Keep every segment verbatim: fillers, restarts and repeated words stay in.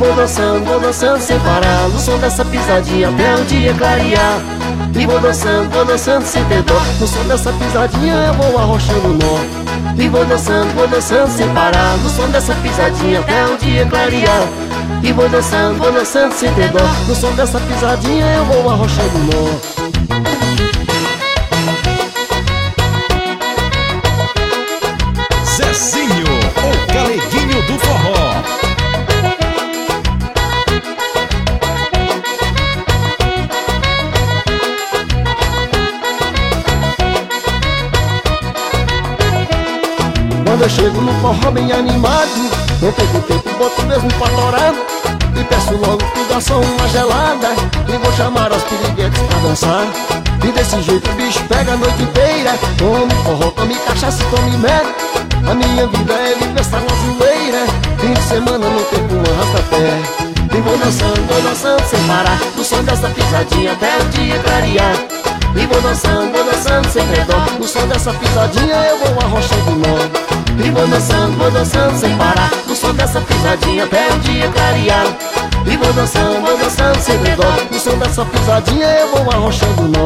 vou dançando, vou dançando sem parar, no som dessa pisadinha até o dia clarear. E vou dançando, vou dançando sem ter dó, no som dessa pisadinha eu vou arrochando o nó. E vou dançando, vou dançando sem parar, no som dessa pisadinha até o dia clarear. E vou dançando, vou dançando sem ter dó, no som dessa pisadinha eu vou arrochando o nó. Zezinho, o galeguinho do forró. Quando eu chego no forró bem animado, não perco tempo, boto mesmo pra torar. E peço logo pro garçom uma gelada, e vou chamar as piriguetes pra dançar. E desse jeito o bicho pega a noite inteira. Tome forró, tome cachaça e tome mel. A minha vida é viver essa zoeira. Fim de semana não perco um arrasta-pé. E vou dançando, vou dançando sem parar, no som dessa pisadinha até o dia clarear. E vou dançando, vou dançando sem dó, no som dessa pisadinha eu vou arrochando o nó. E vou dançando, vou dançando sem parar, no som dessa pisadinha até o dia clarear. E vou dançando, vou dançando sem dó, no som dessa pisadinha eu vou arrochando o nó.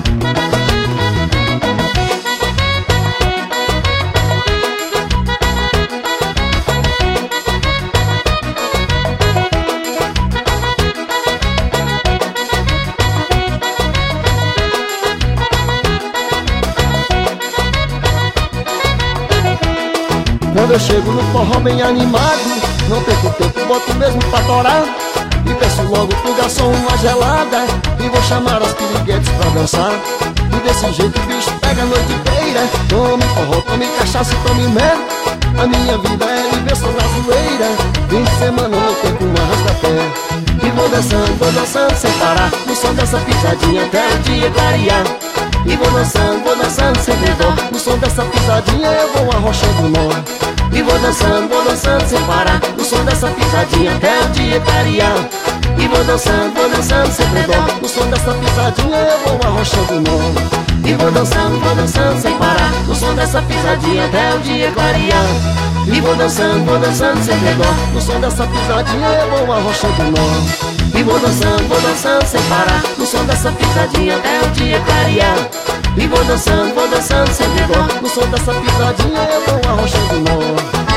Quando eu chego no forró bem animado, não perco tempo, boto mesmo pra torar. E peço logo pro garçom uma gelada, e vou chamar as piriguetes pra dançar. E desse jeito o bicho pega a noite inteira. Tome forró, tome cachaça e tome mel. A minha vida é viver só na zoeira. Fim de semana eu não perco um arrasta-pé. E vou dançando, vou dançando sem parar, no som dessa pisadinha até o dia clarear. E vou dançando, vou dançando sem dó, no som dessa pisadinha eu vou arrochando o nó. E vou dançando, vou dançando sem parar, no som dessa pisadinha até o dia clarear. E vou dançando, vou dançando sem dó, no som dessa pisadinha eu vou arrochando o nó. E vou dançando, vou dançando sem parar, no som dessa pisadinha até o dia clarear. E vou dançando, vou dançando sem dó, no som dessa pisadinha eu vou arrochando o nó. E vou dançando, vou dançando sem parar, no som dessa pisadinha até o dia clarear. E vou dançando, vou dançando sem dó, no som dessa pisadinha eu vou arrochando o nó.